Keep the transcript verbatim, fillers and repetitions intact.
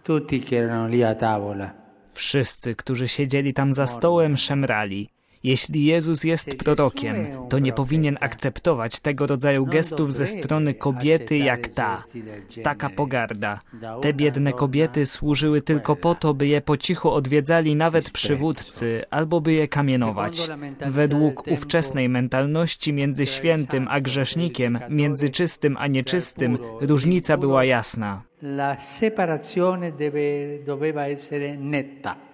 Tutti che erano lì a tavola. Wszyscy, którzy siedzieli tam za stołem, szemrali. Jeśli Jezus jest prorokiem, to nie powinien akceptować tego rodzaju gestów ze strony kobiety jak ta. Taka pogarda. Te biedne kobiety służyły tylko po to, by je po cichu odwiedzali nawet przywódcy, albo by je kamienować. Według ówczesnej mentalności między świętym a grzesznikiem, między czystym a nieczystym, różnica była jasna. La separazione deve, doveva essere netta.